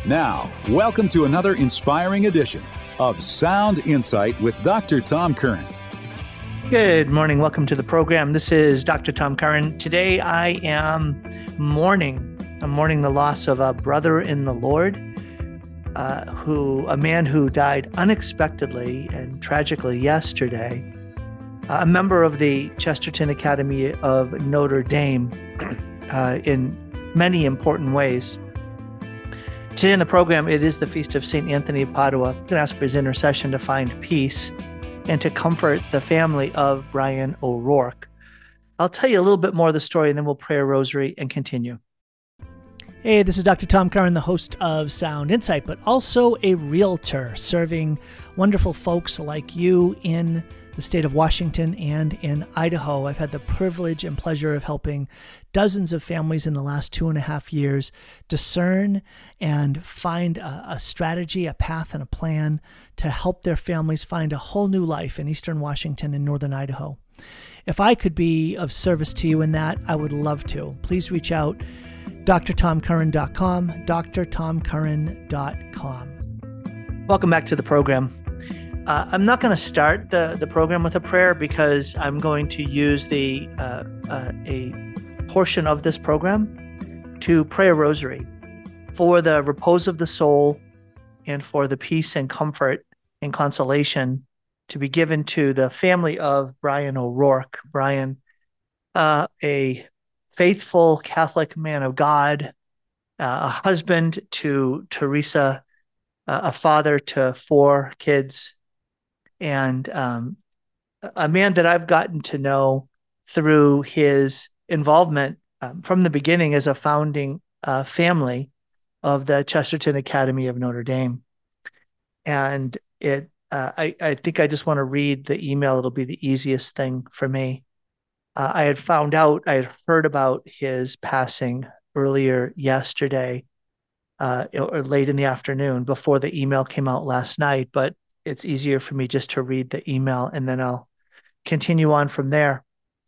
Now, welcome to another inspiring edition of Sound Insight with Dr. Tom Curran. Good morning. Welcome to the program. This is Dr. Tom Curran. Today I am mourning the loss of a brother in the Lord, a man who died unexpectedly and tragically yesterday, a member of the Chesterton Academy of Notre Dame in many important ways. Today in the program, it is the feast of St. Anthony of Padua. I'm going to ask for his intercession to find peace and to comfort the family of Brian O'Rourke. I'll tell you a little bit more of the story, and then we'll pray a rosary and continue. Hey, this is Dr. Tom Curran, the host of Sound Insight, but also a realtor serving wonderful folks like you in the state of Washington and in Idaho. I've had the privilege and pleasure of helping dozens of families in the last 2.5 years discern and find a strategy, a path, and a plan to help their families find a whole new life in eastern Washington and northern Idaho. If I could be of service to you in that, I would love to. Please reach out, drtomcurran.com, drtomcurran.com. Welcome back to the program. I'm not going to start the program with a prayer because I'm going to use a portion of this program to pray a rosary for the repose of the soul and for the peace and comfort and consolation to be given to the family of Brian O'Rourke. Brian, a faithful Catholic man of God, a husband to Teresa, a father to 4 kids, and a man that I've gotten to know through his involvement from the beginning as a founding family of the Chesterton Academy of Notre Dame. And I think I just want to read the email. It'll be the easiest thing for me. I had heard about his passing earlier yesterday, or late in the afternoon before the email came out last night, but it's easier for me just to read the email and then I'll continue on from there.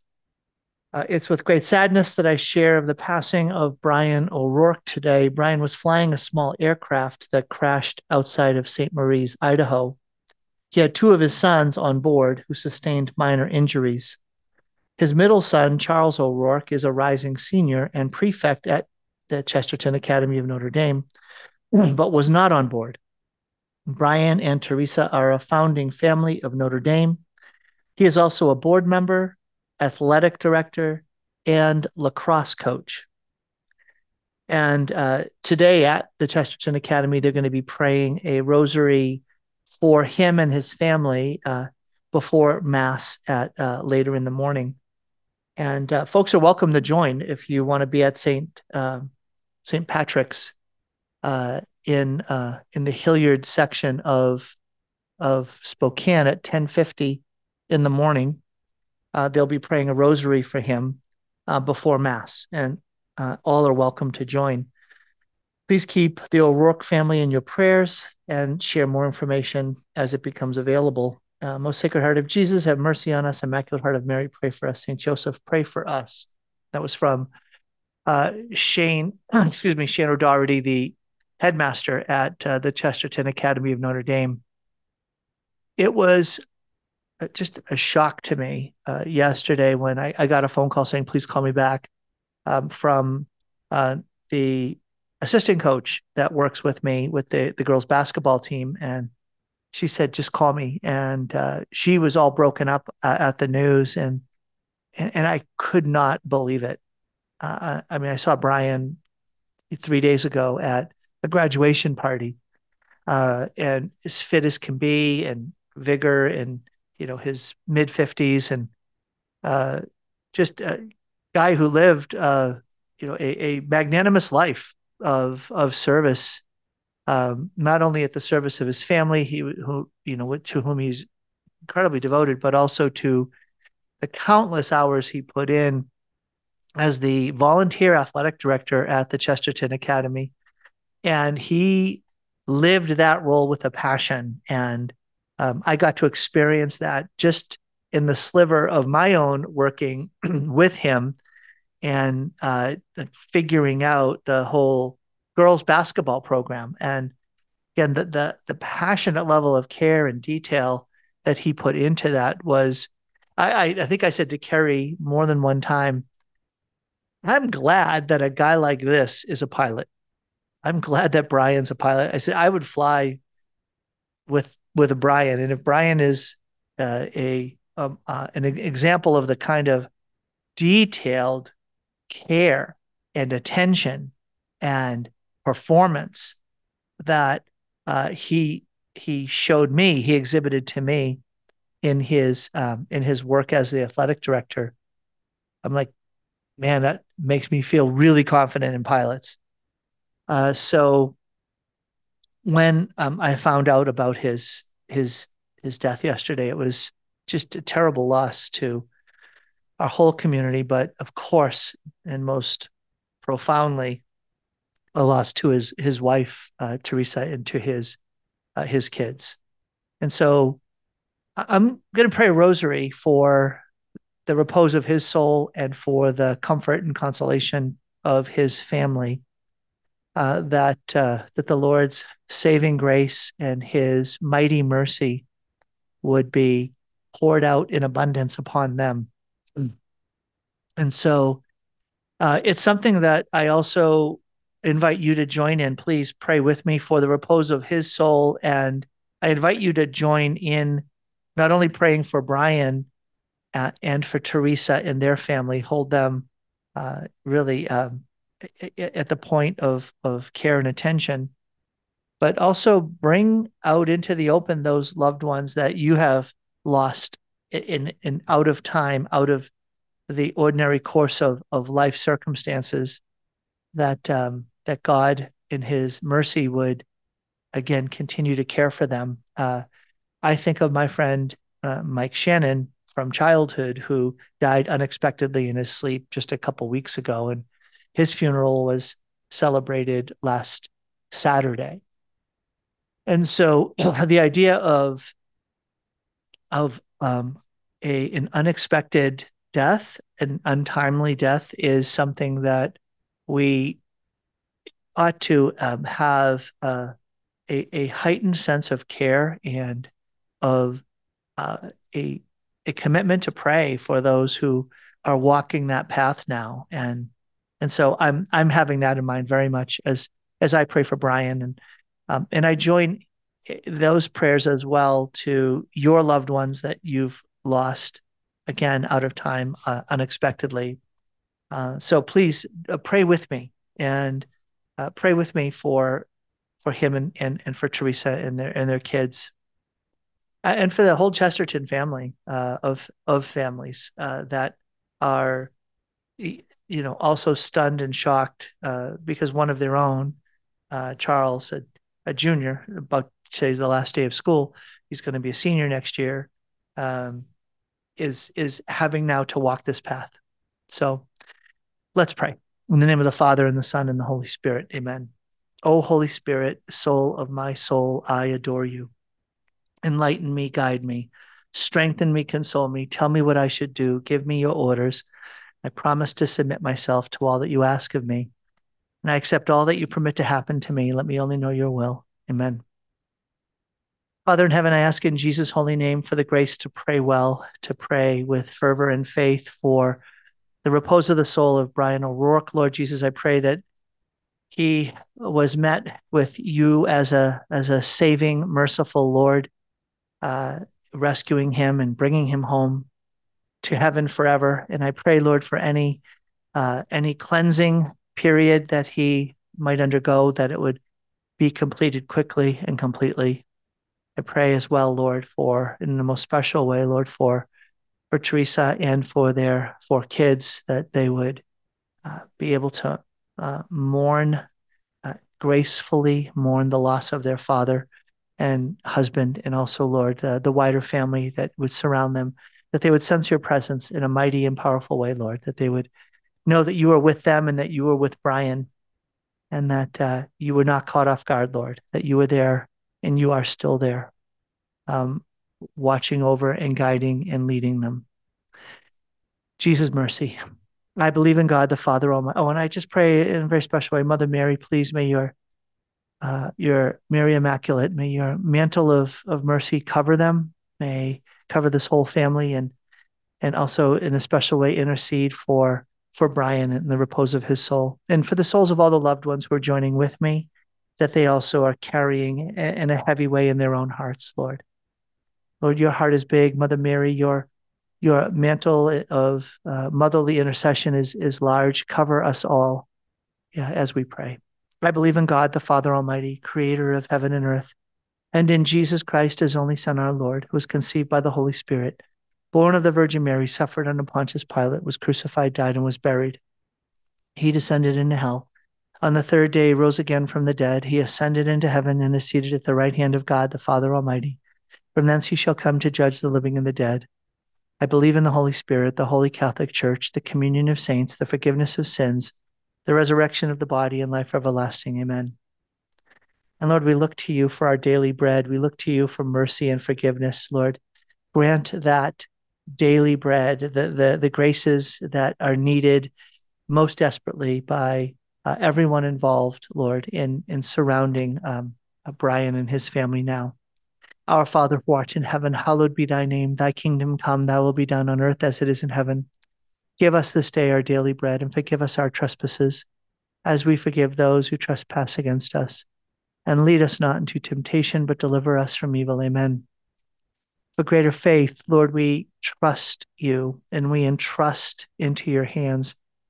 It's with great sadness that I share of the passing of Brian O'Rourke today. Brian was flying a small aircraft that crashed outside of St. Maries, Idaho. He had 2 of his sons on board who sustained minor injuries. His middle son, Charles O'Rourke, is a rising senior and prefect at the Chesterton Academy of Notre Dame, but was not on board. Brian and Teresa are a founding family of Notre Dame. He is also a board member, athletic director, and lacrosse coach. And today at the Chesterton Academy, they're going to be praying a rosary for him and his family before Mass at later in the morning. And folks are welcome to join if you want to be at St. Patrick's in the Hilliard section of Spokane at 10:50 in the morning. They'll be praying a rosary for him before Mass, and all are welcome to join. Please keep the O'Rourke family in your prayers and share more information as it becomes available. Most Sacred Heart of Jesus, have mercy on us. Immaculate Heart of Mary, pray for us. St. Joseph, pray for us. That was from Shane O'Doherty, the headmaster at the Chesterton Academy of Notre Dame. It was just a shock to me yesterday when I got a phone call saying, please call me back, from the assistant coach that works with me with the girls basketball team. And she said, just call me. And she was all broken up at the news. And I could not believe it. I saw Brian 3 days ago at a graduation party, and as fit as can be, and vigor, and his mid-50s, and just a guy who lived a magnanimous life of service, not only at the service of his family, to whom he's incredibly devoted, but also to the countless hours he put in as the volunteer athletic director at the Chesterton Academy. And he lived that role with a passion. And I got to experience that just in the sliver of my own working with him and figuring out the whole girls basketball program. And again, the passionate level of care and detail that he put into that was, I think I said to Kerry more than one time, I'm glad that a guy like this is a pilot. I'm glad that Brian's a pilot. I said I would fly with a Brian, and if Brian is an example of the kind of detailed care and attention and performance that he showed me, he exhibited to me in his work as the athletic director. I'm like, man, that makes me feel really confident in pilots. So when I found out about his death yesterday, it was just a terrible loss to our whole community, but of course, and most profoundly, a loss to his wife, Teresa, and to his kids. And so I'm going to pray a rosary for the repose of his soul and for the comfort and consolation of his family. That the Lord's saving grace and his mighty mercy would be poured out in abundance upon them. And so it's something that I also invite you to join in. Please pray with me for the repose of his soul. And I invite you to join in not only praying for Brian and for Teresa and their family, hold them really at the point of care and attention, but also bring out into the open those loved ones that you have lost in out of time, out of the ordinary course of life circumstances, that that God in his mercy would again continue to care for them. I think of my friend Mike Shannon from childhood, who died unexpectedly in his sleep just a couple weeks ago, and his funeral was celebrated last Saturday. And so the idea of an unexpected death, an untimely death, is something that we ought to have a heightened sense of care and of a commitment to pray for those who are walking that path now. And so I'm having that in mind very much as I pray for Brian, and I join those prayers as well to your loved ones that you've lost again out of time unexpectedly. So please pray with me, and pray with me for him and for Teresa and their kids, and for the whole Chesterton family of families that are also stunned and shocked because one of their own, Charles, a junior, about today's the last day of school, he's going to be a senior next year, is having now to walk this path. So let's pray. In the name of the Father, and the Son, and the Holy Spirit. Amen. O Holy Spirit, soul of my soul, I adore you. Enlighten me, guide me, strengthen me, console me, tell me what I should do, give me your orders. I promise to submit myself to all that you ask of me, and I accept all that you permit to happen to me. Let me only know your will. Amen. Father in heaven, I ask in Jesus' holy name for the grace to pray well, to pray with fervor and faith for the repose of the soul of Brian O'Rourke. Lord Jesus, I pray that he was met with you as a saving, merciful Lord, rescuing him and bringing him home to heaven forever. And I pray, Lord, for any cleansing period that he might undergo, that it would be completed quickly and completely. I pray as well, Lord, in the most special way, Lord, for Teresa and for their 4 kids, that they would be able to mourn gracefully, mourn the loss of their father and husband, and also, Lord, the wider family that would surround them, that they would sense your presence in a mighty and powerful way, Lord, that they would know that you are with them and that you were with Brian, and that you were not caught off guard, Lord, that you were there and you are still there, watching over and guiding and leading them. Jesus, mercy. I believe in God, the Father Almighty. Oh, and I just pray in a very special way, Mother Mary, please may your Mary Immaculate, may your mantle of mercy cover them, may cover this whole family, and also in a special way intercede for Brian and the repose of his soul, and for the souls of all the loved ones who are joining with me, that they also are carrying in a heavy way in their own hearts, Lord. Lord, your heart is big. Mother Mary, your mantle of motherly intercession is large. Cover us all, as we pray. I believe in God, the Father Almighty, creator of heaven and earth, and in Jesus Christ, his only Son, our Lord, who was conceived by the Holy Spirit, born of the Virgin Mary, suffered under Pontius Pilate, was crucified, died, and was buried. He descended into hell. On the third day, rose again from the dead. He ascended into heaven and is seated at the right hand of God, the Father Almighty. From thence he shall come to judge the living and the dead. I believe in the Holy Spirit, the Holy Catholic Church, the communion of saints, the forgiveness of sins, the resurrection of the body, and life everlasting. Amen. And Lord, we look to you for our daily bread. We look to you for mercy and forgiveness, Lord. Grant that daily bread, the graces that are needed most desperately by everyone involved, Lord, in surrounding Brian and his family now. Our Father who art in heaven, hallowed be thy name. Thy kingdom come, thy will be done on earth as it is in heaven. Give us this day our daily bread, and forgive us our trespasses, as we forgive those who trespass against us. And lead us not into temptation, but deliver us from evil. Amen. For greater faith, Lord, we trust you, and we entrust into your hands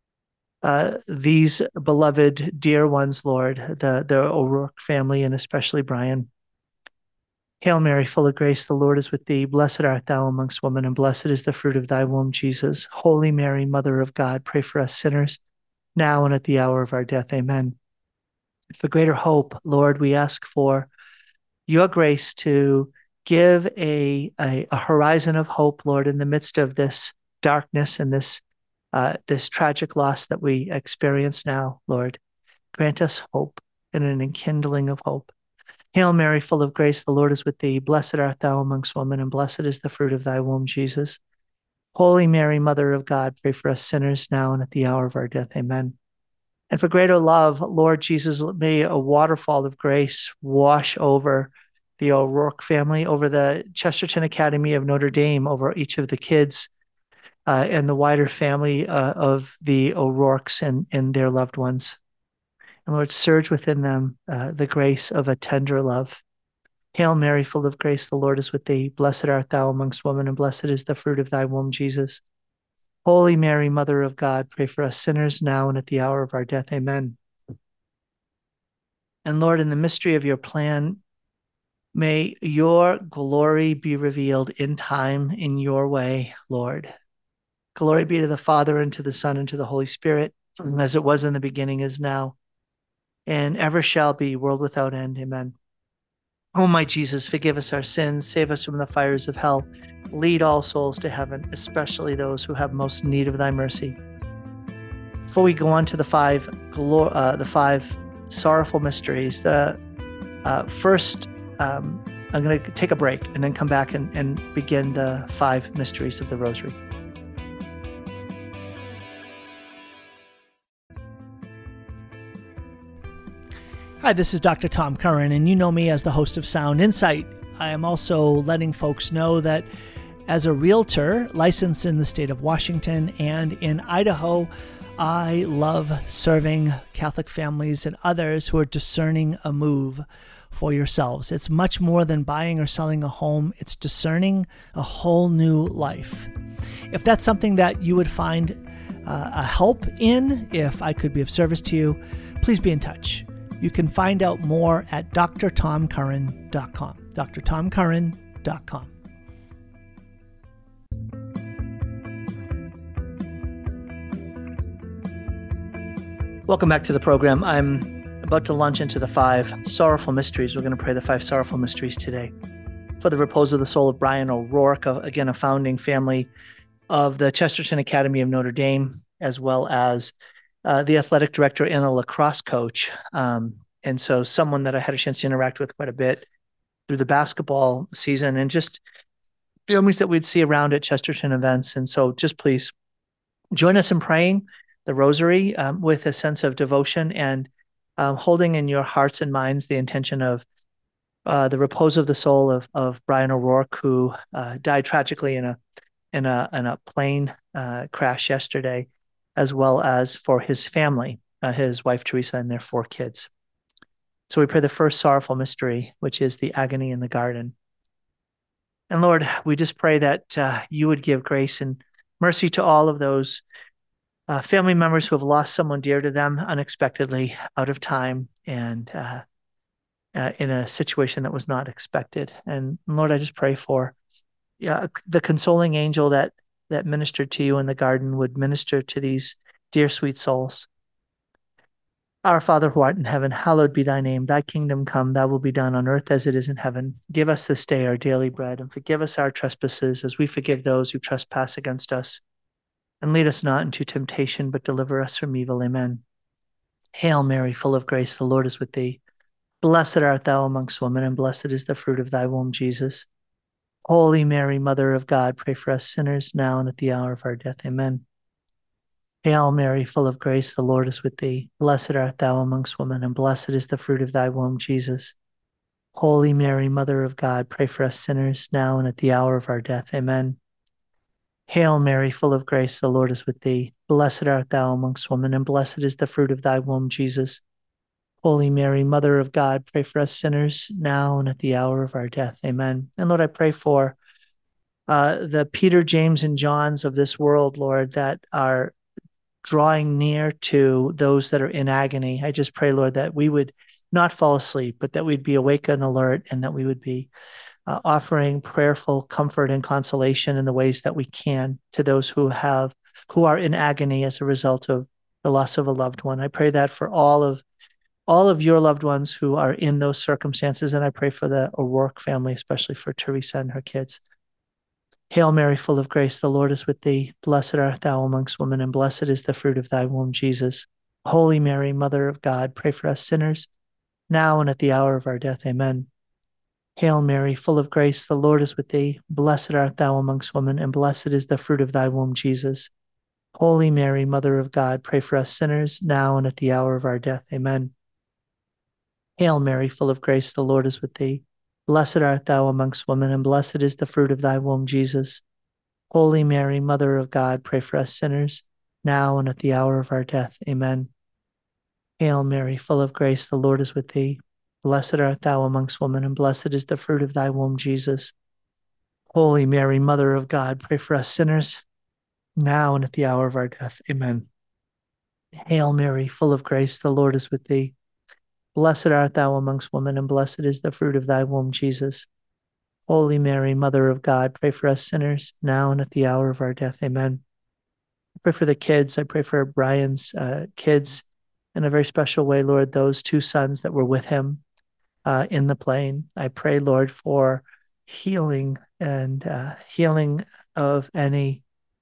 these beloved, dear ones, Lord, the O'Rourke family, and especially Brian. Hail Mary, full of grace, the Lord is with thee. Blessed art thou amongst women, and blessed is the fruit of thy womb, Jesus. Holy Mary, Mother of God, pray for us sinners, now and at the hour of our death. Amen. For greater hope, Lord, we ask for your grace to give a horizon of hope, Lord, in the midst of this darkness and this tragic loss that we experience now, Lord. Grant us hope and an enkindling of hope. Hail Mary, full of grace, the Lord is with thee. Blessed art thou amongst women, and blessed is the fruit of thy womb, Jesus. Holy Mary, Mother of God, pray for us sinners now and at the hour of our death. Amen. And for greater love, Lord Jesus, may a waterfall of grace wash over the O'Rourke family, over the Chesterton Academy of Notre Dame, over each of the kids, and the wider family of the O'Rourkes and their loved ones. And Lord, surge within them the grace of a tender love. Hail Mary, full of grace, the Lord is with thee. Blessed art thou amongst women, and blessed is the fruit of thy womb, Jesus. Holy Mary, Mother of God, pray for us sinners now and at the hour of our death. Amen. And Lord, in the mystery of your plan, may your glory be revealed in time, in your way, Lord. Glory be to the Father, and to the Son, and to the Holy Spirit, as it was in the beginning, is now, and ever shall be, world without end. Amen. Oh, my Jesus, forgive us our sins, save us from the fires of hell, lead all souls to heaven, especially those who have most need of thy mercy. Before we go on to the five sorrowful mysteries, the first, I'm going to take a break and then come back and begin the 5 mysteries of the Rosary. Hi, this is Dr. Tom Curran, and you know me as the host of Sound Insight. I am also letting folks know that as a realtor licensed in the state of Washington and in Idaho, I love serving Catholic families and others who are discerning a move for yourselves. It's much more than buying or selling a home. It's discerning a whole new life. If that's something that you would find a help in, if I could be of service to you, please be in touch. You can find out more at drtomcurran.com. drtomcurran.com. Welcome back to the program. I'm about to launch into the 5 sorrowful mysteries. We're going to pray the 5 sorrowful mysteries today. For the repose of the soul of Brian O'Rourke, again, a founding family of the Chesterton Academy of Notre Dame, as well as the athletic director and a lacrosse coach. And so someone that I had a chance to interact with quite a bit through the basketball season, and just families that we'd see around at Chesterton events. And so just please Join us in praying the rosary with a sense of devotion and holding in your hearts and minds the intention of the repose of the soul of Brian O'Rourke, who died tragically in a plane crash yesterday, as well as for his family, his wife Teresa and their 4 kids. So we pray the first sorrowful mystery, which is the agony in the garden. And Lord, we just pray that you would give grace and mercy to all of those family members who have lost someone dear to them unexpectedly, out of time, and in a situation that was not expected. And Lord, I just pray for the consoling angel that ministered to you in the garden would minister to these dear, sweet souls. Our Father who art in heaven, hallowed be thy name. Thy kingdom come, thy will be done on earth as it is in heaven. Give us this day our daily bread, and forgive us our trespasses as we forgive those who trespass against us. And lead us not into temptation, but deliver us from evil. Amen. Hail Mary, full of grace, the Lord is with thee. Blessed art thou amongst women, and blessed is the fruit of thy womb, Jesus. Holy Mary, Mother of God, pray for us sinners, now and at the hour of our death. Amen. Hail Mary, full of grace, the Lord is with thee. Blessed art thou amongst women, and blessed is the fruit of thy womb, Jesus. Holy Mary, Mother of God, pray for us sinners, now and at the hour of our death. Amen. Hail Mary, full of grace, the Lord is with thee. Blessed art thou amongst women, and blessed is the fruit of thy womb, Jesus. Holy Mary, Mother of God, pray for us sinners, now and at the hour of our death. Amen. And Lord, I pray for the Peter, James, and Johns of this world, Lord, that are drawing near to those that are in agony. I just pray, Lord, that we would not fall asleep, but that we'd be awake and alert, and that we would be offering prayerful comfort and consolation in the ways that we can to those who are in agony as a result of the loss of a loved one. I pray that for all of your loved ones who are in those circumstances, and I pray for the O'Rourke family, especially for Teresa and her kids. Hail Mary, full of grace, the Lord is with thee. Blessed art thou amongst women, and blessed is the fruit of thy womb, Jesus. Holy Mary, Mother of God, pray for us sinners, now and at the hour of our death. Amen. Hail Mary, full of grace, the Lord is with thee. Blessed art thou amongst women, and blessed is the fruit of thy womb, Jesus. Holy Mary, Mother of God, pray for us sinners, now and at the hour of our death. Amen. Hail Mary, full of grace, the Lord is with thee. Blessed art thou amongst women, and blessed is the fruit of thy womb, Jesus. Holy Mary, Mother of God, pray for us sinners, now and at the hour of our death. Amen. Hail Mary, full of grace, the Lord is with thee. Blessed art thou amongst women, and blessed is the fruit of thy womb, Jesus. Holy Mary, Mother of God, pray for us sinners, now and at the hour of our death. Amen. Hail Mary, full of grace, the Lord is with thee. Blessed art thou amongst women, and blessed is the fruit of thy womb, Jesus. Holy Mary, Mother of God, pray for us sinners, now and at the hour of our death. Amen. I pray for the kids. I pray for Brian's kids in a very special way, Lord, those 2 sons that were with him in the plane. I pray, Lord, for healing and healing of any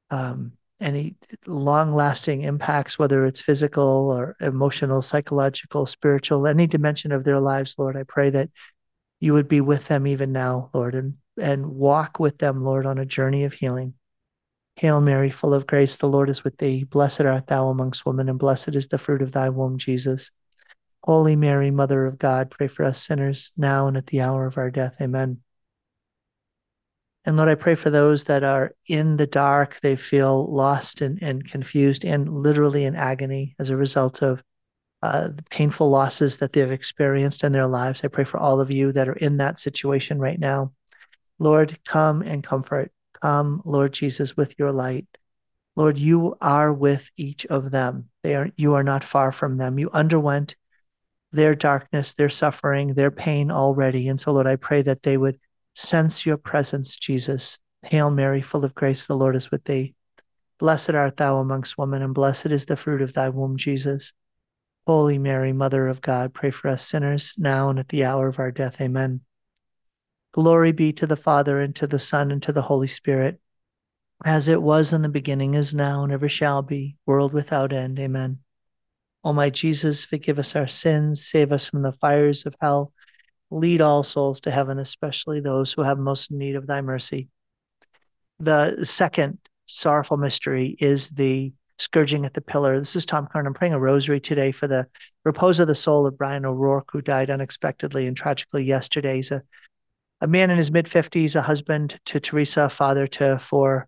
long-lasting impacts, whether it's physical or emotional, psychological, spiritual, any dimension of their lives, Lord. I pray that you would be with them even now, Lord, and walk with them, Lord, on a journey of healing. Hail Mary, full of grace, the Lord is with thee. Blessed art thou amongst women, and blessed is the fruit of thy womb, Jesus. Holy Mary, Mother of God, pray for us sinners, now and at the hour of our death. Amen. And Lord, I pray for those that are in the dark. They feel lost and confused and literally in agony as a result of the painful losses that they've experienced in their lives. I pray for all of you that are in that situation right now. Lord, come and comfort. Come, Lord Jesus, with your light. Lord, you are with each of them. You are not far from them. You underwent their darkness, their suffering, their pain already. And so, Lord, I pray that they would sense your presence, Jesus. Hail Mary, full of grace, the Lord is with thee. Blessed art thou amongst women, and blessed is the fruit of thy womb, Jesus. Holy Mary, Mother of God, pray for us sinners, now and at the hour of our death. Amen. Glory be to the Father, and to the Son, and to the Holy Spirit, as it was in the beginning, is now, and ever shall be, world without end. Amen. O my Jesus, forgive us our sins, save us from the fires of hell, lead all souls to heaven, especially those who have most need of thy mercy. The second sorrowful mystery is the scourging at the pillar. This is Tom Curran. I'm praying a rosary today for the repose of the soul of Brian O'Rourke, who died unexpectedly and tragically yesterday. He's a man in his mid-50s, a husband to Teresa, a father to four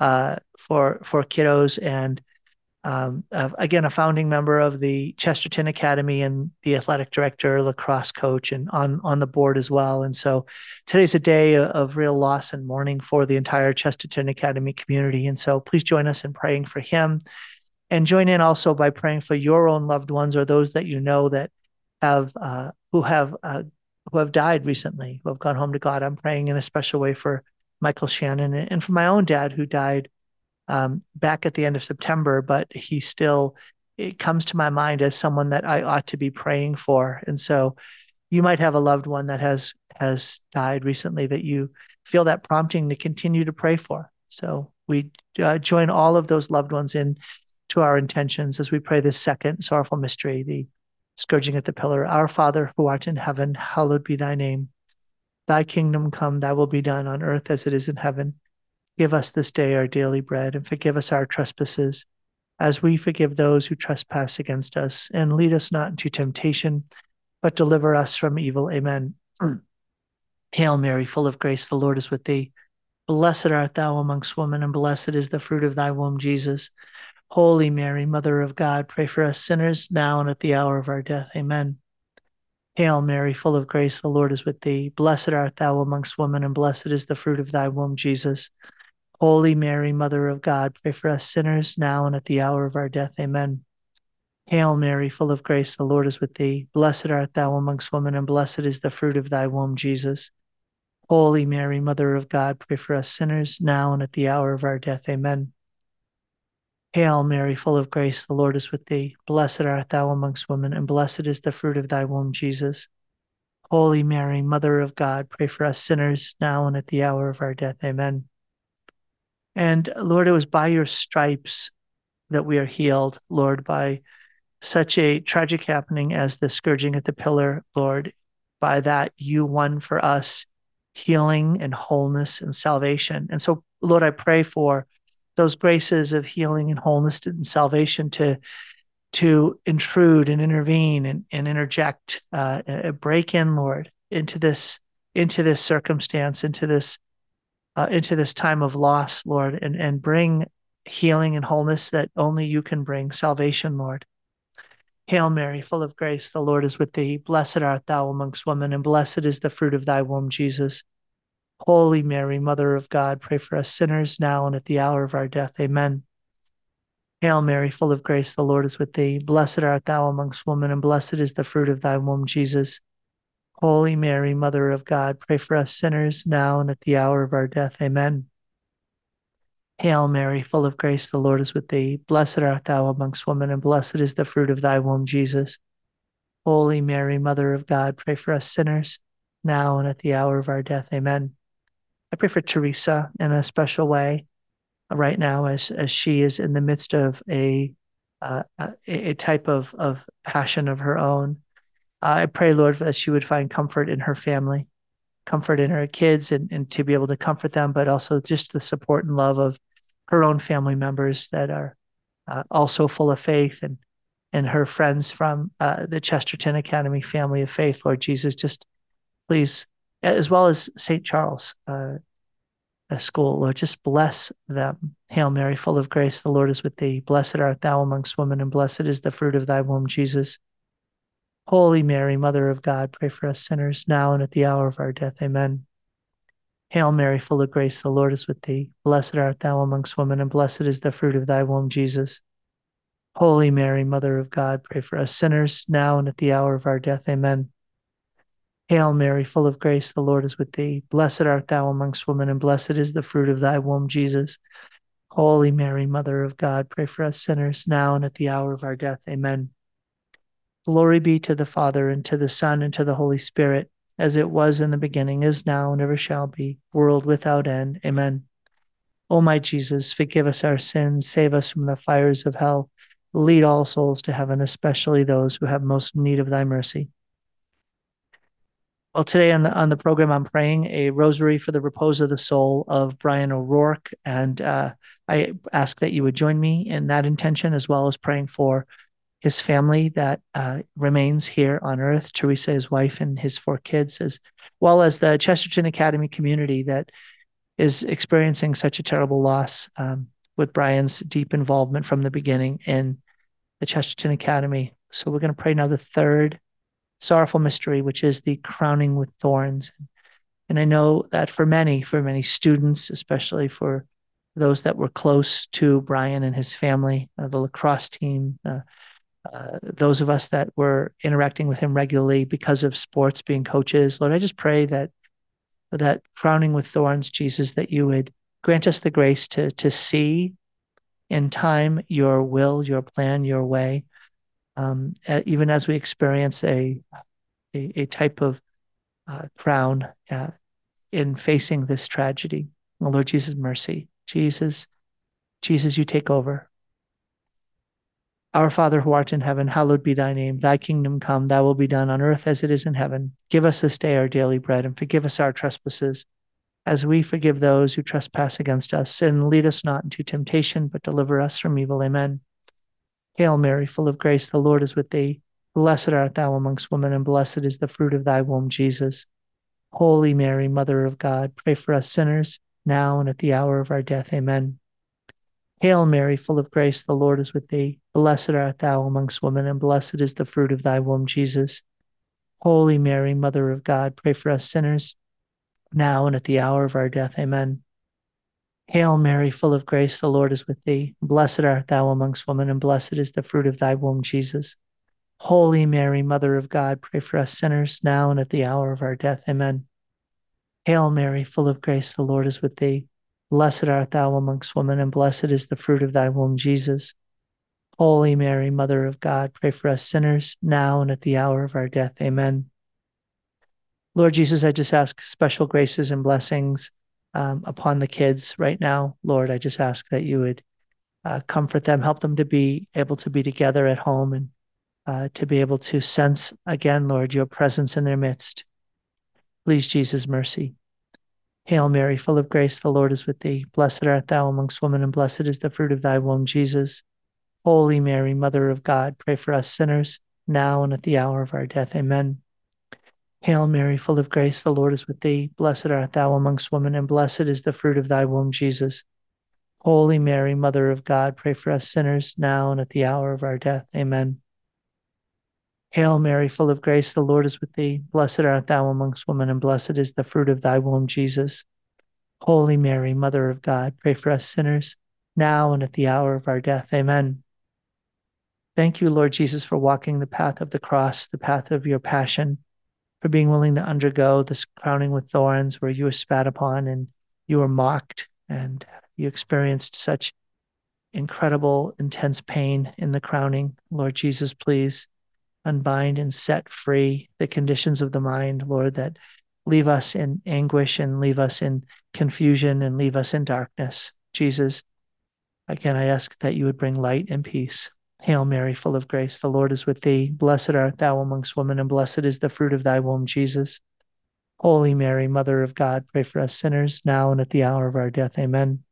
kiddos, and again, a founding member of the Chesterton Academy and the athletic director, lacrosse coach, and on the board as well. And so today's a day of real loss and mourning for the entire Chesterton Academy community. And so please join us in praying for him, and join in also by praying for your own loved ones or those that you know that have who have died recently, who have gone home to God. I'm praying in a special way for Michael Shannon and for my own dad, who died back at the end of September, but it comes to my mind as someone that I ought to be praying for. And so you might have a loved one that has died recently that you feel that prompting to continue to pray for. So we join all of those loved ones in to our intentions as we pray this second sorrowful mystery, the scourging at the pillar. Our Father, who art in heaven, hallowed be thy name. Thy kingdom come, thy will be done on earth as it is in heaven. Give us this day our daily bread, and forgive us our trespasses, as we forgive those who trespass against us. And lead us not into temptation, but deliver us from evil. Amen. Hail Mary, full of grace, the Lord is with thee. Blessed art thou amongst women, and blessed is the fruit of thy womb, Jesus. Holy Mary, Mother of God, pray for us sinners, now and at the hour of our death. Amen. Hail Mary, full of grace, the Lord is with thee. Blessed art thou amongst women, and blessed is the fruit of thy womb, Jesus. Holy Mary, Mother of God, pray for us sinners, now and at the hour of our death. Amen. Hail Mary, full of grace, the Lord is with thee. Blessed art thou amongst women, and blessed is the fruit of thy womb, Jesus. Holy Mary, Mother of God, pray for us sinners, now and at the hour of our death. Amen. Hail Mary, full of grace, the Lord is with thee. Blessed art thou amongst women, and blessed is the fruit of thy womb, Jesus. Holy Mary, Mother of God, pray for us sinners, now and at the hour of our death. Amen. And Lord, it was by your stripes that we are healed, Lord, by such a tragic happening as the scourging at the pillar, Lord. By that, you won for us healing and wholeness and salvation. And so, Lord, I pray for those graces of healing and wholeness and salvation to intrude and intervene and interject, break in, Lord, into this circumstance, into this time of loss, Lord, and bring healing and wholeness that only you can bring, salvation, Lord. Hail Mary, full of grace, the Lord is with thee. Blessed art thou amongst women, and blessed is the fruit of thy womb, Jesus. Holy Mary, Mother of God, pray for us sinners, now and at the hour of our death. Amen. Hail Mary, full of grace, the Lord is with thee. Blessed art thou amongst women, and blessed is the fruit of thy womb, Jesus. Holy Mary, Mother of God, pray for us sinners, now and at the hour of our death. Amen. Hail Mary, full of grace, the Lord is with thee. Blessed art thou amongst women, and blessed is the fruit of thy womb, Jesus. Holy Mary, Mother of God, pray for us sinners, now and at the hour of our death. Amen. I pray for Teresa in a special way right now as she is in the midst of a type of passion of her own. I pray, Lord, that she would find comfort in her family, comfort in her kids, and to be able to comfort them, but also just the support and love of her own family members that are also full of faith, and her friends from the Chesterton Academy family of faith. Lord Jesus, just please, as well as St. Charles School, Lord, just bless them. Hail Mary, full of grace, the Lord is with thee. Blessed art thou amongst women, and blessed is the fruit of thy womb, Jesus. Holy Mary, Mother of God, pray for us sinners, now and at the hour of our death. Amen. Hail Mary, full of grace, the Lord is with thee. Blessed art thou amongst women, and blessed is the fruit of thy womb, Jesus. Holy Mary, Mother of God, pray for us sinners, now and at the hour of our death. Amen. Hail Mary, full of grace, the Lord is with thee. Blessed art thou amongst women, and blessed is the fruit of thy womb, Jesus. Holy Mary, Mother of God, pray for us sinners, now and at the hour of our death. Amen. Glory be to the Father, and to the Son, and to the Holy Spirit, as it was in the beginning, is now, and ever shall be, world without end. Amen. O my Jesus, forgive us our sins, save us from the fires of hell, lead all souls to heaven, especially those who have most need of thy mercy. Well, today on the program, I'm praying a rosary for the repose of the soul of Brian O'Rourke, and I ask that you would join me in that intention, as well as praying for his family that remains here on earth, Teresa, his wife, and his 4 kids, as well as the Chesterton Academy community that is experiencing such a terrible loss, with Brian's deep involvement from the beginning in the Chesterton Academy. So we're going to pray now the third sorrowful mystery, which is the crowning with thorns. And I know that for many students, especially for those that were close to Brian and his family, the lacrosse team, those of us that were interacting with him regularly because of sports, being coaches, Lord, I just pray that crowning with thorns, Jesus, that you would grant us the grace to see in time your will, your plan, your way, even as we experience a type of crown in facing this tragedy. Oh, Lord Jesus, mercy. Jesus, you take over. Our Father who art in heaven, hallowed be thy name. Thy kingdom come, thy will be done on earth as it is in heaven. Give us this day our daily bread, and forgive us our trespasses, as we forgive those who trespass against us. And lead us not into temptation, but deliver us from evil. Amen. Hail Mary, full of grace, the Lord is with thee. Blessed art thou amongst women, and blessed is the fruit of thy womb, Jesus. Holy Mary, Mother of God, pray for us sinners, now and at the hour of our death. Amen. Hail Mary, full of grace, the Lord is with thee. Blessed art thou amongst women, and blessed is the fruit of thy womb, Jesus. Holy Mary, Mother of God, pray for us sinners, now and at the hour of our death. Amen. Hail Mary, full of grace, the Lord is with thee. Blessed art thou amongst women, and blessed is the fruit of thy womb, Jesus. Holy Mary, Mother of God, pray for us sinners, now and at the hour of our death. Amen. Hail Mary, full of grace, the Lord is with thee. Blessed art thou amongst women, and blessed is the fruit of thy womb, Jesus. Holy Mary, Mother of God, pray for us sinners, now and at the hour of our death. Amen. Lord Jesus, I just ask special graces and blessings upon the kids right now. Lord, I just ask that you would comfort them, help them to be able to be together at home, and to be able to sense again, Lord, your presence in their midst. Please, Jesus, mercy. Hail Mary, full of grace, the Lord is with thee. Blessed art thou amongst women, and blessed is the fruit of thy womb, Jesus. Holy Mary, Mother of God, pray for us sinners, now and at the hour of our death. Amen. Hail Mary, full of grace, the Lord is with thee. Blessed art thou amongst women, and blessed is the fruit of thy womb, Jesus. Holy Mary, Mother of God, pray for us sinners, now and at the hour of our death. Amen. Hail Mary, full of grace, the Lord is with thee. Blessed art thou amongst women, and blessed is the fruit of thy womb, Jesus. Holy Mary, Mother of God, pray for us sinners, now and at the hour of our death. Amen. Thank you, Lord Jesus, for walking the path of the cross, the path of your passion, for being willing to undergo this crowning with thorns where you were spat upon and you were mocked and you experienced such incredible, intense pain in the crowning. Lord Jesus, please unbind and set free the conditions of the mind, Lord, that leave us in anguish and leave us in confusion and leave us in darkness. Jesus, again, I ask that you would bring light and peace. Hail Mary, full of grace, the Lord is with thee. Blessed art thou amongst women, and blessed is the fruit of thy womb, Jesus. Holy Mary, Mother of God, pray for us sinners, now and at the hour of our death. Amen.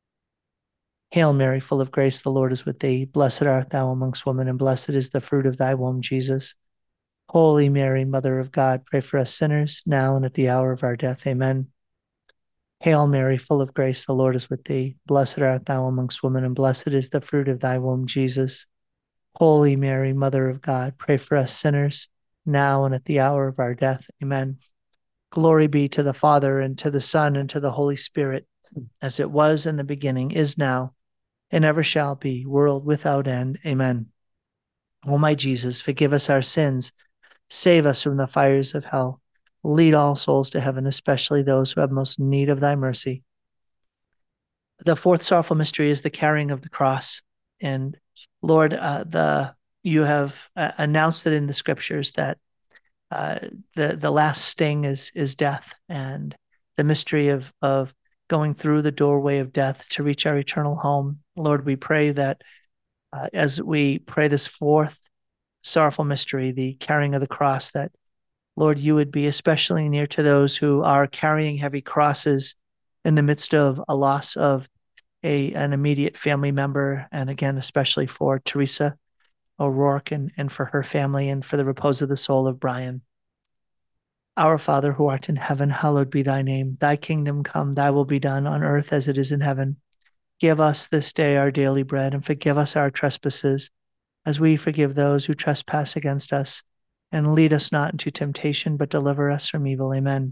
Hail Mary, full of grace, the Lord is with thee. Blessed art thou amongst women, and blessed is the fruit of thy womb, Jesus. Holy Mary, Mother of God, pray for us sinners, now and at the hour of our death. Amen. Hail Mary, full of grace, the Lord is with thee. Blessed art thou amongst women, and blessed is the fruit of thy womb, Jesus. Holy Mary, Mother of God, pray for us sinners, now and at the hour of our death. Amen. Glory be to the Father, and to the Son, and to the Holy Spirit, as it was in the beginning, is now, and ever shall be, world without end. Amen. O my Jesus, forgive us our sins, save us from the fires of hell, lead all souls to heaven, especially those who have most need of thy mercy. The fourth sorrowful mystery is the carrying of the cross. And Lord, you have announced it in the scriptures that the last sting is death, and the mystery of going through the doorway of death to reach our eternal home. Lord, we pray that as we pray this fourth sorrowful mystery, the carrying of the cross, that Lord, you would be especially near to those who are carrying heavy crosses in the midst of a loss of an immediate family member. And again, especially for Teresa O'Rourke and for her family and for the repose of the soul of Brian. Our Father who art in heaven, hallowed be thy name. Thy kingdom come, thy will be done on earth as it is in heaven. Give us this day our daily bread, and forgive us our trespasses, as we forgive those who trespass against us. And lead us not into temptation, but deliver us from evil. Amen.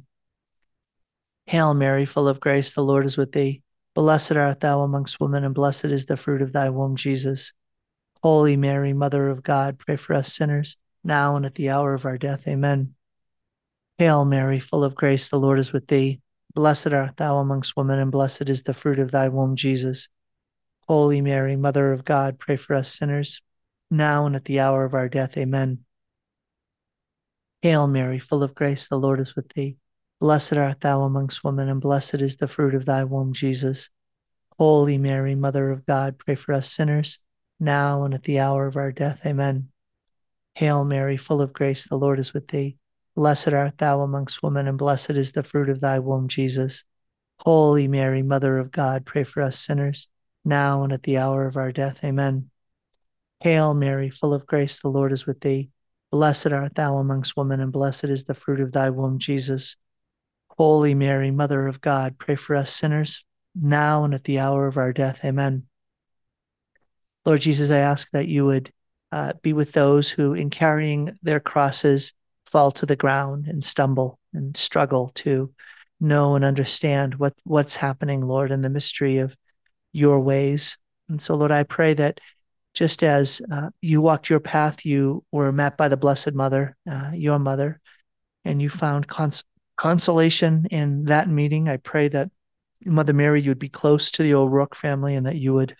Hail Mary, full of grace, the Lord is with thee. Blessed art thou amongst women, and blessed is the fruit of thy womb, Jesus. Holy Mary, Mother of God, pray for us sinners, now and at the hour of our death. Amen. Hail Mary, full of grace, the Lord is with thee. Blessed art thou amongst women, and blessed is the fruit of thy womb, Jesus. Holy Mary, Mother of God, pray for us sinners, now and at the hour of our death. Amen. Hail Mary, full of grace, the Lord is with thee. Blessed art thou amongst women, and blessed is the fruit of thy womb, Jesus. Holy Mary, Mother of God, pray for us sinners, now and at the hour of our death. Amen. Hail Mary, full of grace, the Lord is with thee. Blessed art thou amongst women, and blessed is the fruit of thy womb, Jesus. Holy Mary, Mother of God, pray for us sinners, now and at the hour of our death. Amen. Hail Mary, full of grace, the Lord is with thee. Blessed art thou amongst women, and blessed is the fruit of thy womb, Jesus. Holy Mary, Mother of God, pray for us sinners, now and at the hour of our death. Amen. Lord Jesus, I ask that you would be with those who, in carrying their crosses, fall to the ground and stumble and struggle to know and understand what's happening, Lord, in the mystery of your ways. And so, Lord, I pray that just as you walked your path, you were met by the Blessed Mother, your mother, and you found consolation in that meeting. I pray that, Mother Mary, you would be close to the O'Rourke family and that you would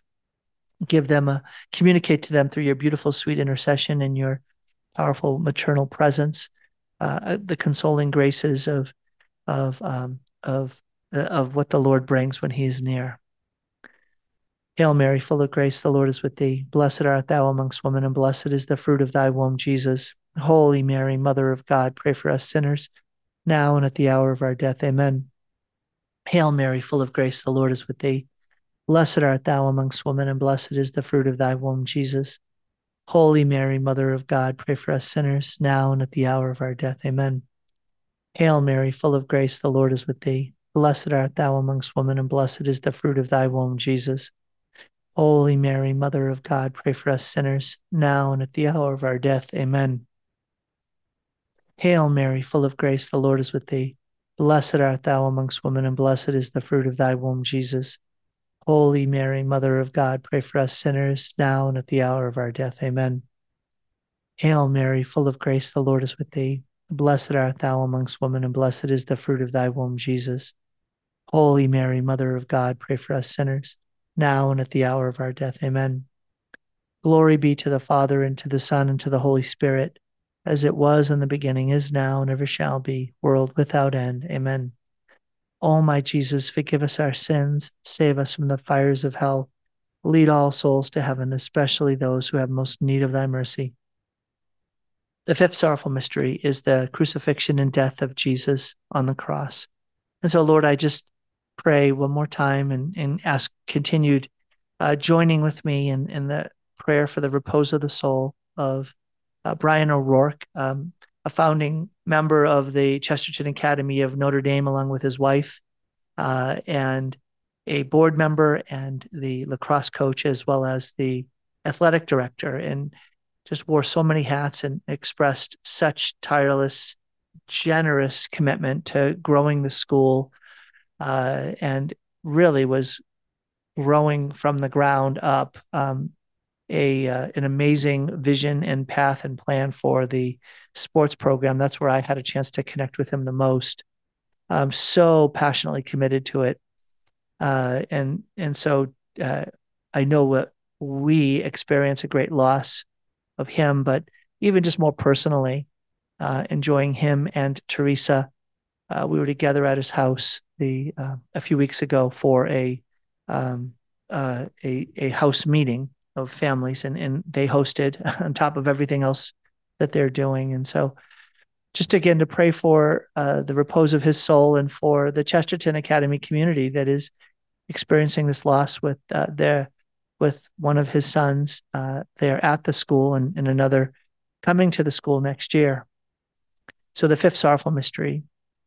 communicate to them through your beautiful, sweet intercession and your powerful maternal presence, the consoling graces of what the Lord brings when he is near. Hail Mary, full of grace, the Lord is with thee. Blessed art thou amongst women, and blessed is the fruit of thy womb, Jesus. Holy Mary, Mother of God, pray for us sinners, now and at the hour of our death. Amen. Hail Mary, full of grace, the Lord is with thee. Blessed art thou amongst women, and blessed is the fruit of thy womb, Jesus. Holy Mary, Mother of God, pray for us sinners, now and at the hour of our death. Amen. Hail Mary, full of grace, the Lord is with thee. Blessed art thou amongst women, and blessed is the fruit of thy womb, Jesus. Holy Mary, Mother of God, pray for us sinners, now and at the hour of our death. Amen. Hail Mary, full of grace, the Lord is with thee. Blessed art thou amongst women, and blessed is the fruit of thy womb, Jesus. Holy Mary, Mother of God, pray for us sinners, now and at the hour of our death. Amen. Hail Mary, full of grace, the Lord is with thee. Blessed art thou amongst women, and blessed is the fruit of thy womb, Jesus. Holy Mary, Mother of God, pray for us sinners, now and at the hour of our death. Amen. Glory be to the Father, and to the Son, and to the Holy Spirit, as it was in the beginning, is now, and ever shall be, world without end. Amen. O my Jesus, forgive us our sins, save us from the fires of hell, lead all souls to heaven, especially those who have most need of thy mercy. The fifth sorrowful mystery is the crucifixion and death of Jesus on the cross. And so, Lord, I just pray one more time and ask continued joining with me in the prayer for the repose of the soul of Brian O'Rourke, a founding member of the Chesterton Academy of Notre Dame, along with his wife, and a board member and the lacrosse coach, as well as the athletic director, and just wore so many hats and expressed such tireless, generous commitment to growing the school, and really was growing from the ground up an amazing vision and path and plan for the sports program. That's where I had a chance to connect with him the most. So passionately committed to it. And so I know what we experience a great loss of him, but even just more personally, enjoying him and Teresa. We were together at his house a few weeks ago for a house meeting of families, and they hosted on top of everything else that they're doing. And so just again to pray for the repose of his soul and for the Chesterton Academy community that is experiencing this loss with one of his sons there at the school and another coming to the school next year. So the fifth sorrowful mystery.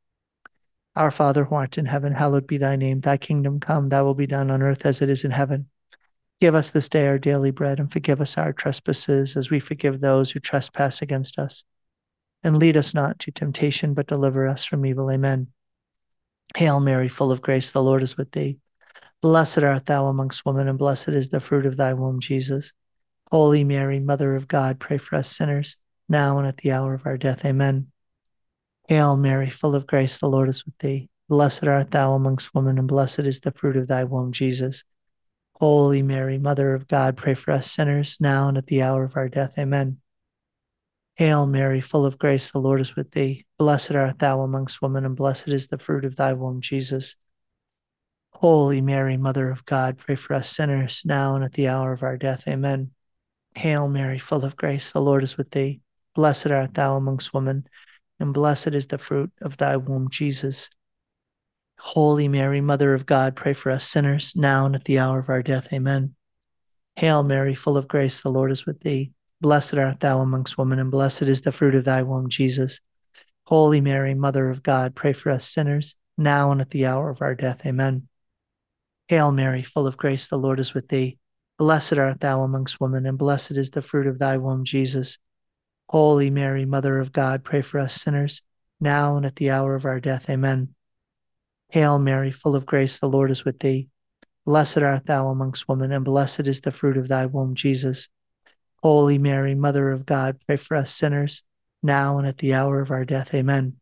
Our Father who art in heaven, hallowed be thy name. Thy kingdom come, thy will be done on earth as it is in heaven. Give us this day our daily bread, and forgive us our trespasses as we forgive those who trespass against us. And lead us not to temptation, but deliver us from evil. Amen. Hail Mary, full of grace, the Lord is with thee. Blessed art thou amongst women, and blessed is the fruit of thy womb, Jesus. Holy Mary, Mother of God, pray for us sinners, now and at the hour of our death. Amen. Hail Mary, full of grace, the Lord is with thee. Blessed art thou amongst women, and blessed is the fruit of thy womb, Jesus. Holy Mary, Mother of God, pray for us sinners, now and at the hour of our death. Amen. Hail Mary, full of grace, the Lord is with thee. Blessed art thou amongst women, and blessed is the fruit of thy womb, Jesus. Holy Mary, Mother of God, pray for us sinners, now and at the hour of our death. Amen. Hail Mary, full of grace, the Lord is with thee. Blessed art thou amongst women, and blessed is the fruit of thy womb, Jesus. Holy Mary, Mother of God, pray for us sinners, now and at the hour of our death. Amen. Hail Mary, full of grace, the Lord is with thee. Blessed art thou amongst women, and blessed is the fruit of thy womb, Jesus. Holy Mary, Mother of God, pray for us sinners, now and at the hour of our death. Amen. Hail Mary, full of grace, the Lord is with thee. Blessed art thou amongst women, and blessed is the fruit of thy womb, Jesus. Holy Mary, Mother of God, pray for us sinners, now and at the hour of our death. Amen. Hail Mary, full of grace, the Lord is with thee. Blessed art thou amongst women, and blessed is the fruit of thy womb, Jesus. Holy Mary, Mother of God, pray for us sinners, now and at the hour of our death. Amen.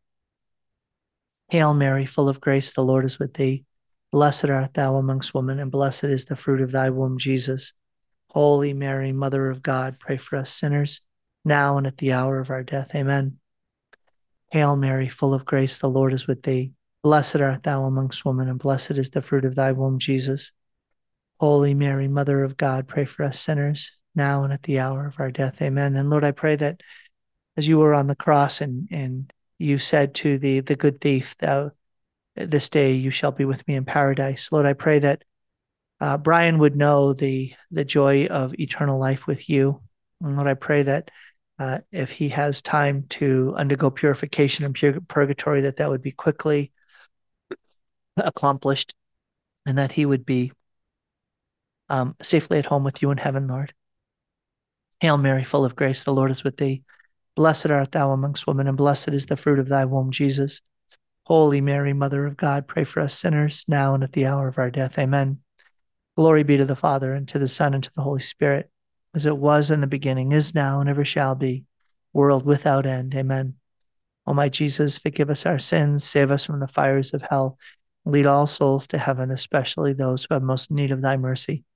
Hail Mary, full of grace, the Lord is with thee. Blessed art thou amongst women, and blessed is the fruit of thy womb, Jesus. Holy Mary, Mother of God, pray for us sinners, now and at the hour of our death. Amen. Hail Mary, full of grace, the Lord is with thee. Blessed art thou amongst women, and blessed is the fruit of thy womb, Jesus. Holy Mary, Mother of God, pray for us sinners, now and at the hour of our death. Amen. And Lord, I pray that as you were on the cross and you said to the good thief, thou, this day you shall be with me in paradise. Lord, I pray that Brian would know the joy of eternal life with you. And Lord, I pray that if he has time to undergo purification and purgatory, that would be quickly accomplished and that he would be safely at home with you in heaven, Lord. Hail Mary, full of grace, the Lord is with thee. Blessed art thou amongst women, and blessed is the fruit of thy womb, Jesus. Holy Mary, Mother of God, pray for us sinners, now and at the hour of our death. Amen. Glory be to the Father, and to the Son, and to the Holy Spirit, as it was in the beginning, is now, and ever shall be, world without end. Amen. O my Jesus, forgive us our sins, save us from the fires of hell, and lead all souls to heaven, especially those who have most need of thy mercy.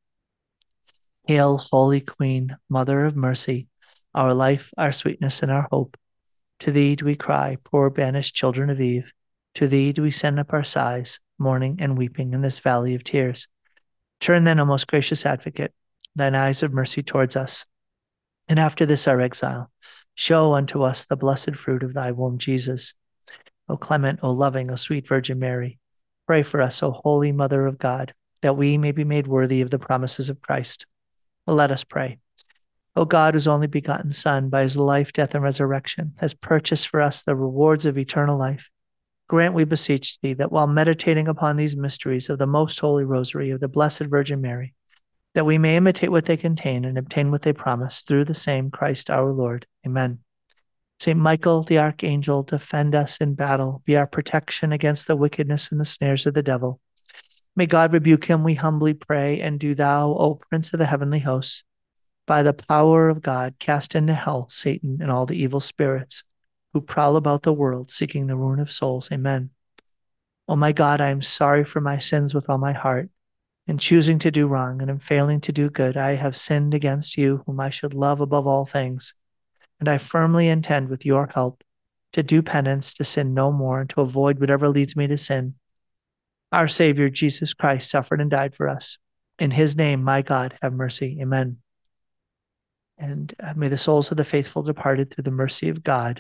Hail, Holy Queen, Mother of Mercy, our life, our sweetness, and our hope. To thee do we cry, poor banished children of Eve. To thee do we send up our sighs, mourning and weeping in this valley of tears. Turn then, O most gracious Advocate, thine eyes of mercy towards us, and after this our exile, show unto us the blessed fruit of thy womb, Jesus. O clement, O loving, O sweet Virgin Mary, pray for us, O holy Mother of God, that we may be made worthy of the promises of Christ. Let us pray. O God, whose only begotten Son, by his life, death, and resurrection, has purchased for us the rewards of eternal life, grant, we beseech thee, that while meditating upon these mysteries of the most holy rosary of the Blessed Virgin Mary, that we may imitate what they contain and obtain what they promise, through the same Christ our Lord. Amen. Saint Michael, the archangel, defend us in battle, be our protection against the wickedness and the snares of the devil. May God rebuke him, we humbly pray, and do thou, O Prince of the heavenly hosts, by the power of God, cast into hell Satan and all the evil spirits who prowl about the world seeking the ruin of souls. Amen. O my God, I am sorry for my sins with all my heart. In choosing to do wrong and in failing to do good, I have sinned against you, whom I should love above all things. And I firmly intend, with your help, to do penance, to sin no more, and to avoid whatever leads me to sin. Our Savior, Jesus Christ, suffered and died for us. In his name, my God, have mercy. Amen. And may the souls of the faithful departed through the mercy of God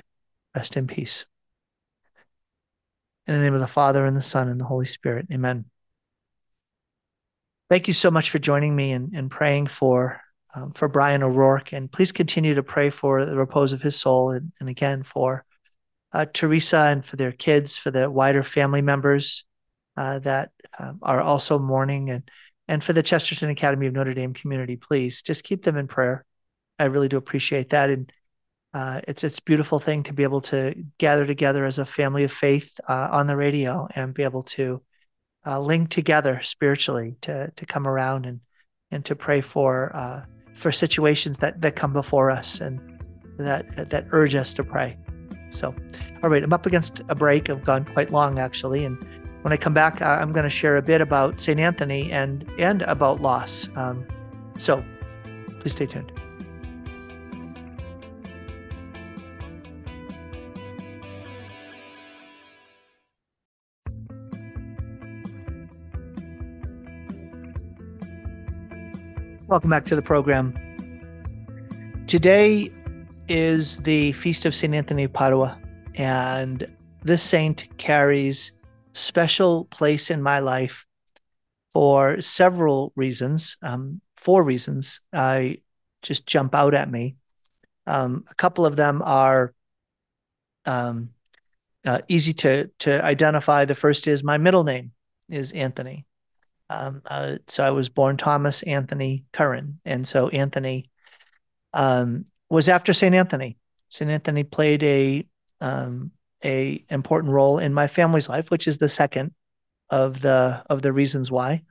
Rest in peace. In the name of the Father, and the Son, and the Holy Spirit. Amen. Thank you so much for joining me and praying for Brian O'Rourke. And please continue to pray for the repose of his soul. And again, for Teresa and for their kids, for the wider family members that are also mourning, and for the Chesterton Academy of Notre Dame community. Please just keep them in prayer. I really do appreciate that. And it's a beautiful thing to be able to gather together as a family of faith on the radio and be able to link together spiritually to come around and to pray for situations that come before us and that urge us to pray. So, all right, I'm up against a break. I've gone quite long, actually. And when I come back, I'm going to share a bit about St. Anthony and about loss. So please stay tuned. Welcome back to the program. Today is the Feast of St. Anthony of Padua, and this saint carries special place in my life for several reasons. 4 reasons just jump out at me. A couple of them are easy to identify. The first is my middle name is Anthony. So I was born Thomas Anthony Curran, and so Anthony was after St. Anthony. St. Anthony played a important role in my family's life, which is the second of the reasons why.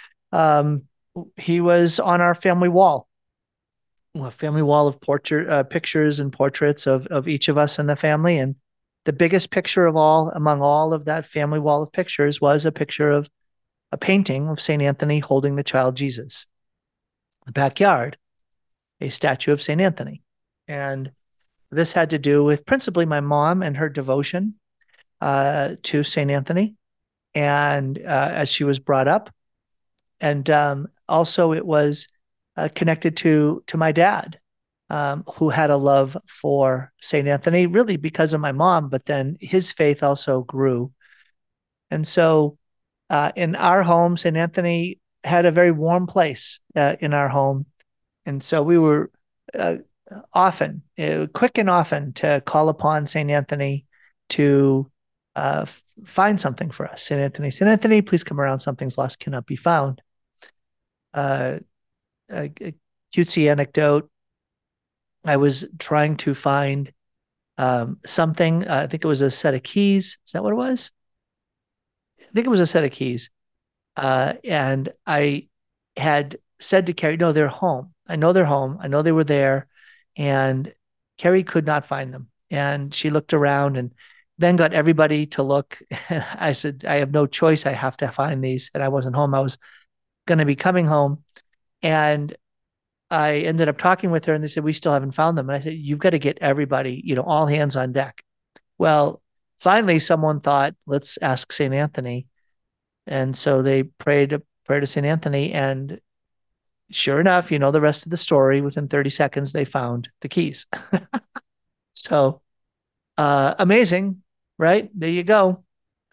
He was on our family wall, a family wall of pictures and portraits of each of us in the family. And the biggest picture of all, among all of that family wall of pictures, was a picture of a painting of St. Anthony holding the child Jesus. In the backyard, a statue of St. Anthony. And this had to do with principally my mom and her devotion to St. Anthony, and as she was brought up. And also it was connected to my dad, who had a love for St. Anthony, really because of my mom, but then his faith also grew. And so in our home, St. Anthony had a very warm place in our home. And so we were often, quick and often, to call upon St. Anthony to find something for us. St. Anthony, please come around. Something's lost, cannot be found. A cutesy anecdote. I was trying to find something. I think it was a set of keys. Is that what it was? I think it was a set of keys. And I had said to Carrie, no, they're home. I know they're home. I know they were there. And Carrie could not find them. And she looked around and then got everybody to look. I said, I have no choice. I have to find these. And I wasn't home. I was going to be coming home. And I ended up talking with her, and they said, we still haven't found them. And I said, you've got to get everybody, all hands on deck. Well, finally, someone thought, let's ask St. Anthony. And so they prayed to St. Anthony, and sure enough, the rest of the story, within 30 seconds, they found the keys. So amazing, right? There you go.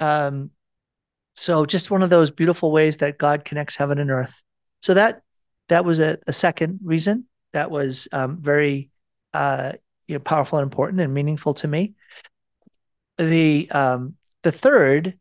So just one of those beautiful ways that God connects heaven and earth. So that was a second reason that was very powerful and important and meaningful to me. The third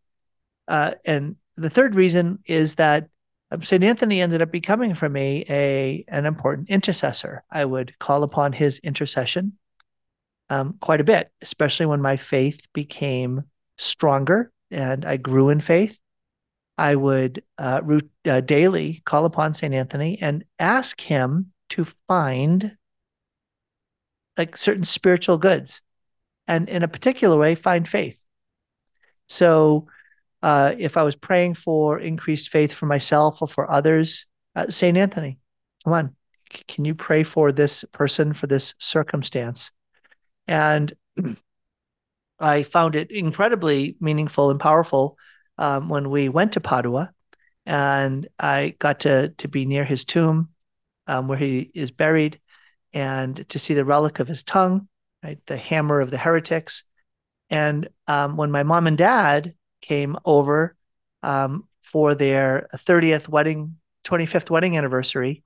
reason is that St. Anthony ended up becoming for me an important intercessor. I would call upon his intercession quite a bit, especially when my faith became stronger and I grew in faith. I would daily call upon St. Anthony and ask him to find certain spiritual goods, and in a particular way, find faith. So if I was praying for increased faith for myself or for others, St. Anthony, come on, can you pray for this person, for this circumstance? And I found it incredibly meaningful and powerful when we went to Padua, and I got to be near his tomb where he is buried, and to see the relic of his tongue, right, the hammer of the heretics, And when my mom and dad came over for their 25th wedding anniversary,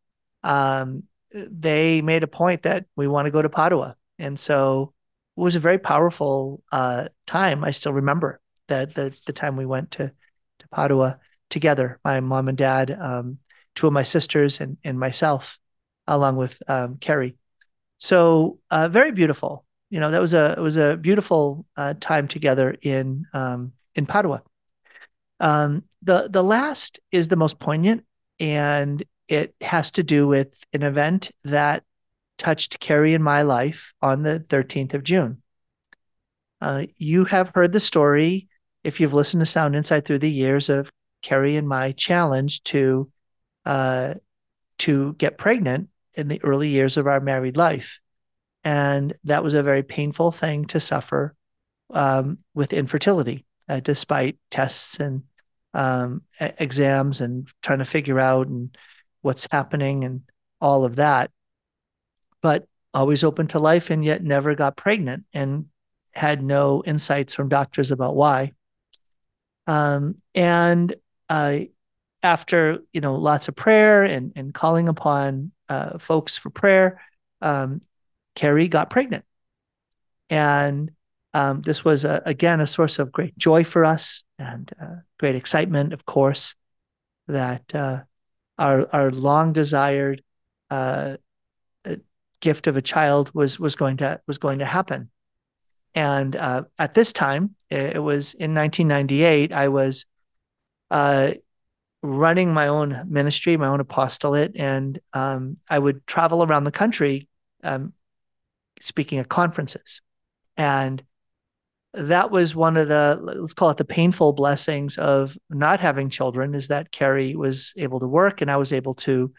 they made a point that we want to go to Padua. And so it was a very powerful time. I still remember that the time we went to Padua together, my mom and dad, two of my sisters, and myself, along with Carrie. So very beautiful. That was it was a beautiful time together in Padua. The last is the most poignant, and it has to do with an event that touched Carrie in my life on the 13th of June. You have heard the story, if you've listened to Sound Insight through the years, of Carrie and my challenge uh, to get pregnant in the early years of our married life. And that was a very painful thing to suffer with infertility, despite tests and exams and trying to figure out and what's happening and all of that. But always open to life and yet never got pregnant and had no insights from doctors about why. And after lots of prayer and calling upon folks for prayer, Carrie got pregnant, and this was again a source of great joy for us and great excitement, of course, that our long desired gift of a child was going to happen. And at this time, it was in 1998, I was running my own ministry, my own apostolate, and I would travel around the country speaking at conferences. And that was one of let's call it the painful blessings of not having children, is that Carrie was able to work and I was able to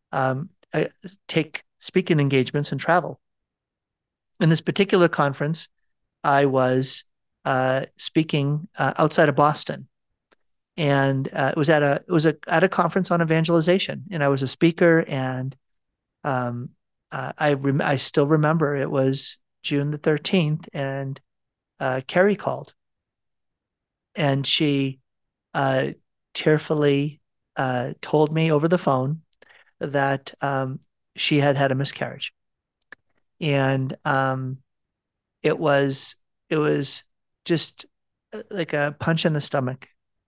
take speaking engagements and travel. In this particular conference, I was speaking outside of Boston, and it was at a conference on evangelization, and I was a speaker, and I still remember it was June the 13th, and Carrie called, and she tearfully told me over the phone that she had had a miscarriage, and it was just like a punch in the stomach.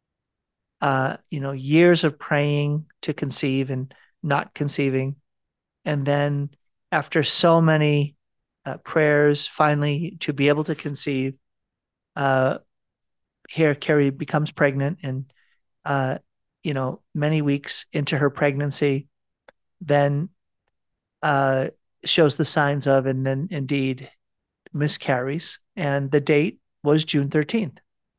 Years of praying to conceive and not conceiving, and then after so many prayers, finally to be able to conceive. Here, Carrie becomes pregnant, and many weeks into her pregnancy, then shows the signs of, and then indeed miscarries. And the date was June 13th,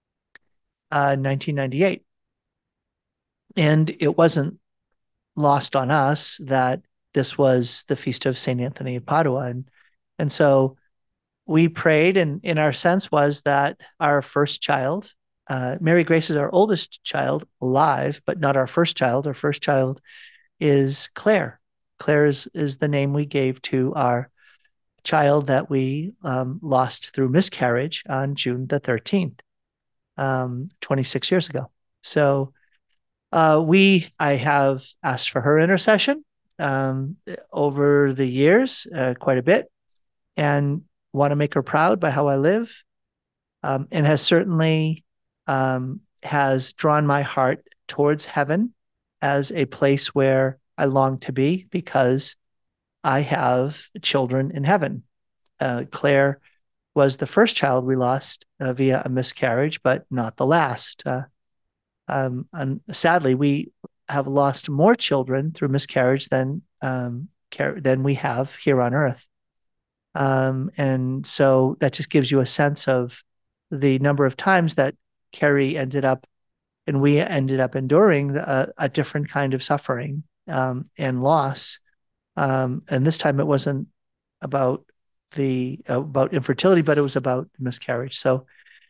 1998. And it wasn't lost on us that this was the feast of St. Anthony of Padua. And so we prayed, and in our sense was that our first child, Mary Grace is our oldest child alive, but not our first child. Our first child is Claire. Claire is the name we gave to our child that we lost through miscarriage on June the 13th, 26 years ago. So I have asked for her intercession over the years quite a bit, and want to make her proud by how I live, and has certainly has drawn my heart towards heaven as a place where I long to be, because I have children in heaven. Claire was the first child we lost via a miscarriage, but not the last. And sadly, we have lost more children through miscarriage than we have here on earth. And so that just gives you a sense of the number of times that Carrie ended up and we ended up enduring a different kind of suffering and loss. And this time it wasn't about infertility, but it was about miscarriage. So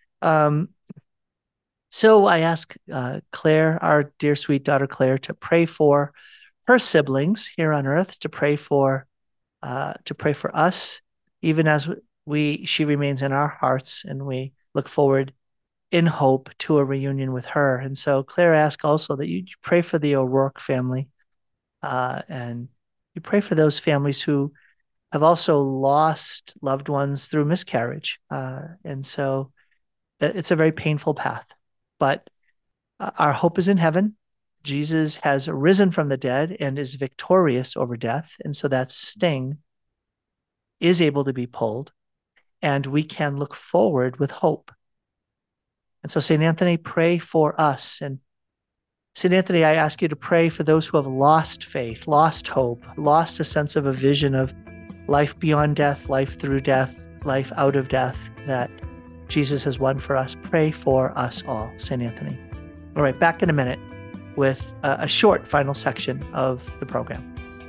I asked Claire, our dear sweet daughter Claire, to pray for her siblings here on earth, to pray for us, even as she remains in our hearts, and we look forward in hope to a reunion with her. And so Claire asked also that you pray for the O'Rourke family, and you pray for those families who have also lost loved ones through miscarriage. And so it's a very painful path, but our hope is in heaven. Jesus has risen from the dead and is victorious over death. And so that sting is able to be pulled, and we can look forward with hope. And so, St. Anthony, pray for us. And St. Anthony, I ask you to pray for those who have lost faith, lost hope, lost a sense of a vision of life beyond death, life through death, life out of death that Jesus has won for us. Pray for us all, St. Anthony. All right, back in a minute with a short final section of the program.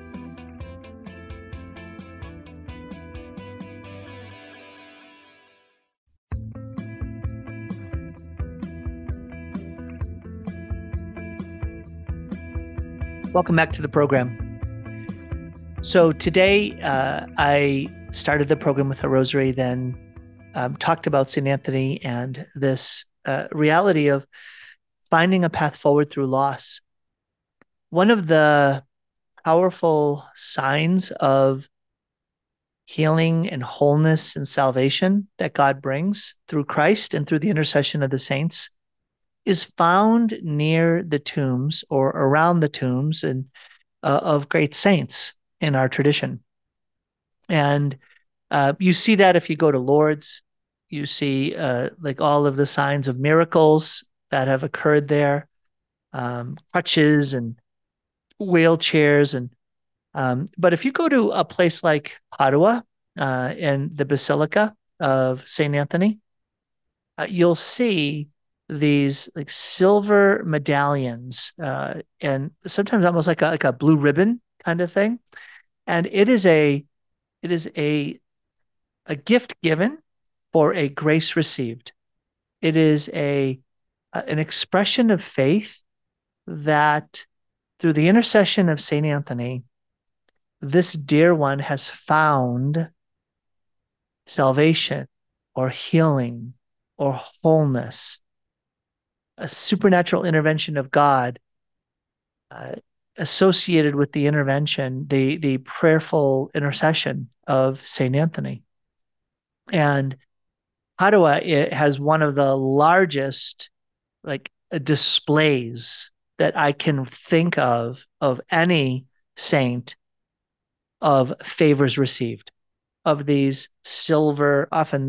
Welcome back to the program. So today I started the program with a rosary, then talked about St. Anthony and this reality of finding a path forward through loss. One of the powerful signs of healing and wholeness and salvation that God brings through Christ and through the intercession of the saints is found near the tombs or around the tombs and of great saints in our tradition. And you see that if you go to Lourdes, you see like all of the signs of miracles that have occurred there, crutches and wheelchairs. But if you go to a place like Padua and the Basilica of St. Anthony, you'll see these like silver medallions and sometimes almost like a blue ribbon kind of thing. And it is a gift given for a grace received. It is an expression of faith that through the intercession of St. Anthony, this dear one has found salvation or healing or wholeness, a supernatural intervention of God associated with the intervention, the prayerful intercession of St. Anthony. And Padua, it has one of the largest displays that I can think of any saint of favors received, of these silver, often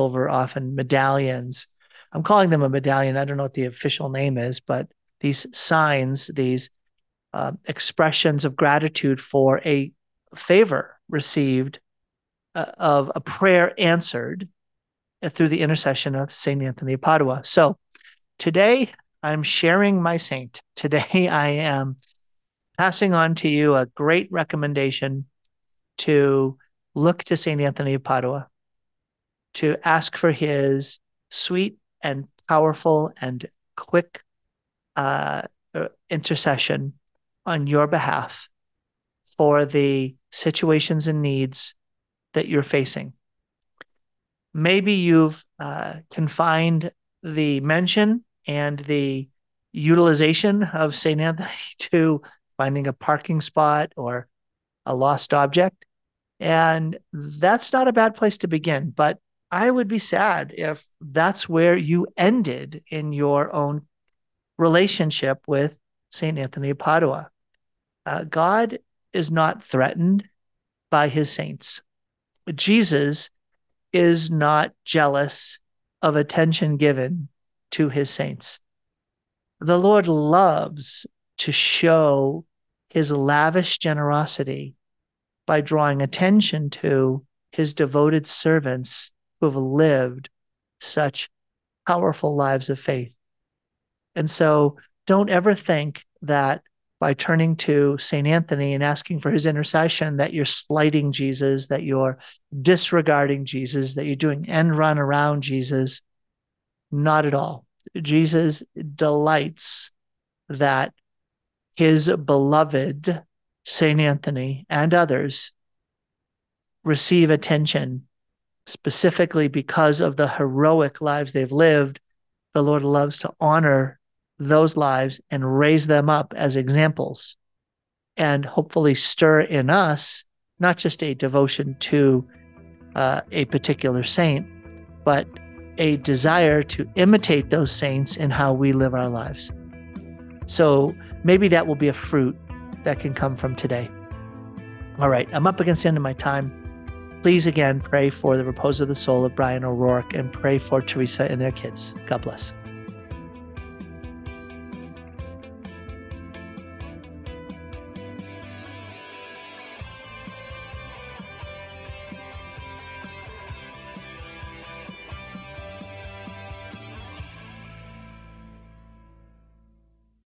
medallions. I'm calling them a medallion. I don't know what the official name is, but these signs, these expressions of gratitude for a favor received of a prayer answered through the intercession of St. Anthony of Padua. So today I'm sharing my saint. Today I am passing on to you a great recommendation to look to St. Anthony of Padua, to ask for his sweet and powerful and quick intercession on your behalf for the situations and needs that you're facing. Maybe you've confined the mention and the utilization of St. Anthony to finding a parking spot or a lost object. And that's not a bad place to begin, but I would be sad if that's where you ended in your own relationship with St. Anthony of Padua. God is not threatened by his saints. Jesus is not jealous of attention given to his saints. The Lord loves to show his lavish generosity by drawing attention to his devoted servants who have lived such powerful lives of faith. And so don't ever think that by turning to St. Anthony and asking for his intercession that you're slighting Jesus, that you're disregarding Jesus, that you're doing end run around Jesus. Not at all. Jesus delights that his beloved St. Anthony and others receive attention specifically because of the heroic lives they've lived, the Lord loves to honor those lives and raise them up as examples, and hopefully stir in us not just a devotion to a particular saint, but a desire to imitate those saints in how we live our lives. So maybe that will be a fruit that can come from today. All right, I'm up against the end of my time. Please again pray for the repose of the soul of Brian O'Rourke and pray for Teresa and their kids. God bless.